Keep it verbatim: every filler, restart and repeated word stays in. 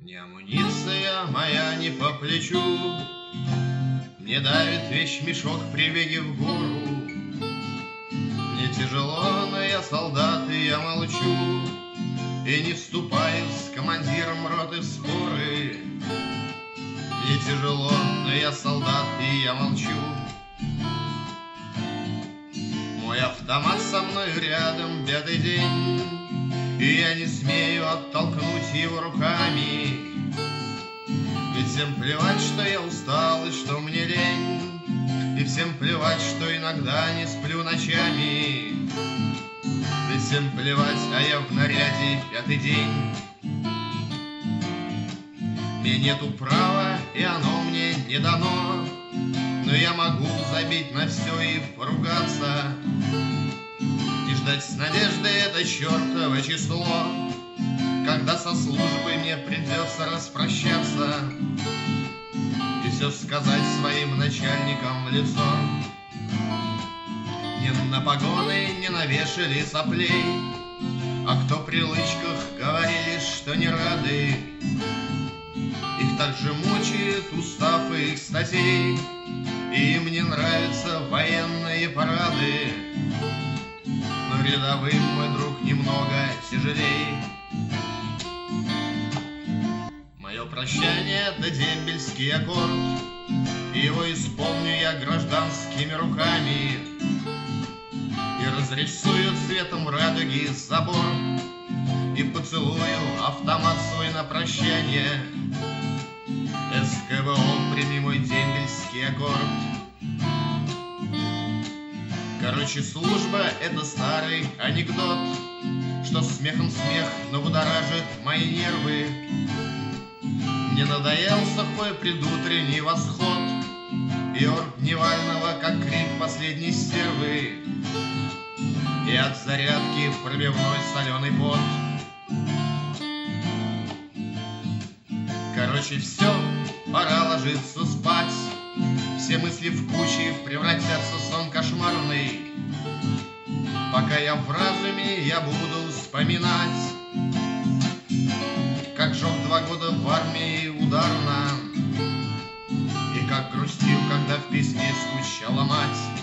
Мне амуниция моя не по плечу, мне давит вещмешок при беге в гору. Мне тяжело, но я солдат, и я молчу, и не вступаю с командиром роты в споры. Мне тяжело, но я солдат, и я молчу. Мой автомат со мной рядом бедный день, и я не смею оттолкнуть его руками. Ведь всем плевать, что я устал и что мне лень, и всем плевать, что иногда не сплю ночами. Ведь всем плевать, а я в наряде пятый день. Мне нету права, и оно мне не дано, но я могу забить на все и поругаться, и ждать с надеждой это чертово число, когда со службой мне придется распрощаться и все сказать своим начальникам в лицо. Не на погоны не навешали соплей, а кто при лычках говорили, что не рады. Их также мучает устав их статей, и им не нравятся военные парады. Но рядовым, мой друг, немного тяжелей. Мое прощание — это дембельский аккорд, его исполню я гражданскими руками и разрисую цветом радуги забор, и поцелую автомат свой на прощание. СКВО, прими мой дембельский аккорд. Короче, служба — это старый анекдот, что смехом смех, но будоражит мои нервы. Мне надоел сухой предутренний восход и ор дневального, как крик последней стервы, и от зарядки пробивной соленый пот. Короче, все, пора ложиться спать. Все мысли в кучи превратятся в сон кошмарный. Пока я в разуме, я буду вспоминать, как жег два года в армии ударно, и как грустил, когда в письме скучала мать.